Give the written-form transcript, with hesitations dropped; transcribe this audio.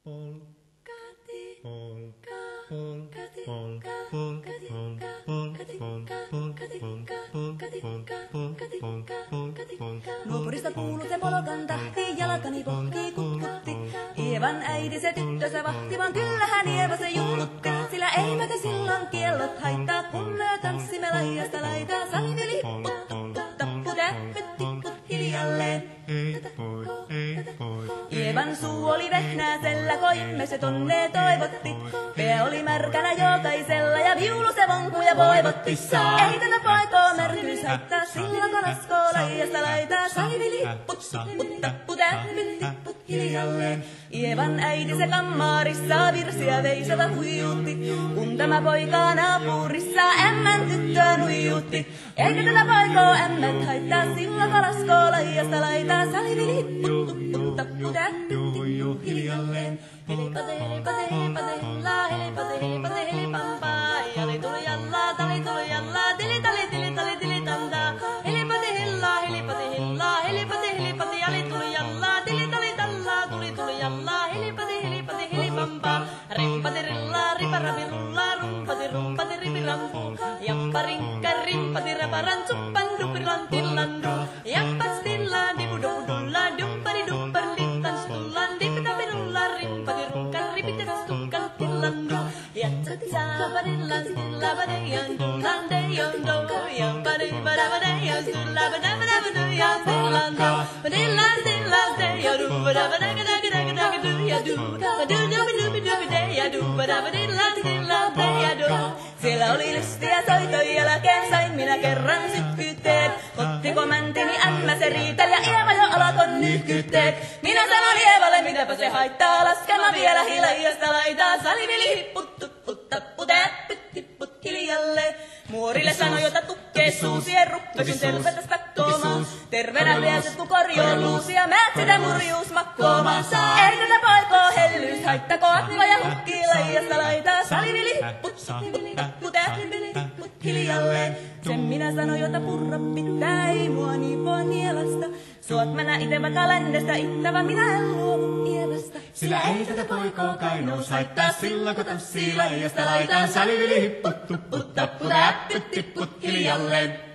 Nuopurista kuuluu se polkan tahti, jalkani pohtii kutkutti. Ievan äiti se tyttönsä vahti, vaan kyllähän Ieva se juhlutti. Sillä eivät silloin kiellot haittaa, kun me tanssimme laidasta laitaan. Saliveli hipput, tappu, täppyt, tipput hiljalleen. Ievan suu oli vehnäisellä, koimme se tonne toivotti. Pää oli märkänä jokaisella ja viulu se vonkuja voivotti. Ei tätä poikoo märkyys haittaa, silloin kun laskoo laidasta laitaa. Saliveli hipput, tappu, täppyt, tipput hiljalleen. Ievan äiti se kammarissa virsiä veisata huijutti. Kun tämä poika naapurissa ämmän tyttöön huijutti. Eikä tätä poikoo ämmät haittaa, silloin kun laskoo laidasta laitaa. Saliveli hipput, tupput, tappu, täppyt, tipput hiljalleen. Helipate, helipate, helipate, hella, helipate, helipate, helipampaa. Jali tuli jallaa, tali tuli jallaa, tili tali, tili tali, tili tantaa. Helipate, hella, helipate, hella, helipate, helipate, jali tuli jallaa, tili tali tallaa, tuli jallaa. Helipate, helipate, helipampaa. Rimpate, rillaa, riparapi, rullaa, rumpati, ripirampu. Jappa, rinkka, rimpati, raparan, suppan, dupiran, tillandu. Jappas, tillaan, dipudupudullaa, duppari, duppari, littan, stullaan, dipitapi, rullaa, rimpati, rukkan, ripitas, tukkan, tillandu. Jatsati, saapadillan, stillabadayan, tullan, deyon, do. Jampadi, badabadayan, stullabadabadabaduyan, tillandu. Badillan, stillan, deyon, do. Badabadagadagadagadagadu, yadu. Badudubidubidubideya, do. Badabadillan, stillan, deya, do. Siellä oli lystiä soitoja jälkeen, sain minä kerran sykkyytteet. Ottiko mäntini ämmä se riitel ja Ieva jo alakon nyhkytteet. Minä sanon Ievalle, mitäpä se haittaa, laskema vielä hilajasta laitaa. Salivili hipput, tupput, tappu, täppyt, tipput hiljalle. Muorille sanoi, jota tukkee suusien ruppesin tervetäs takkoomaan. Terveenä pääset kun korjoon luusia, määt sitä murjuus makkoomaan. Ei tätä poikoo hellyys haittako, akniva ja hukkii laijasta laitaa. Salivili hipput, tappu, täppyt, tipput hiljalle. Sen minä sanoin, jota purra pitää, ei mua niin voi nielasta. Suot mä nää ite vaikka ländestä ittävä, minä en luovu Ievasta. Sillä ei tätä poikoo kainous haittaa, silloin kun tanssii laijasta laitaan. Salivili hipput, tupput, tappu, täppyt, tipput hiljalleen.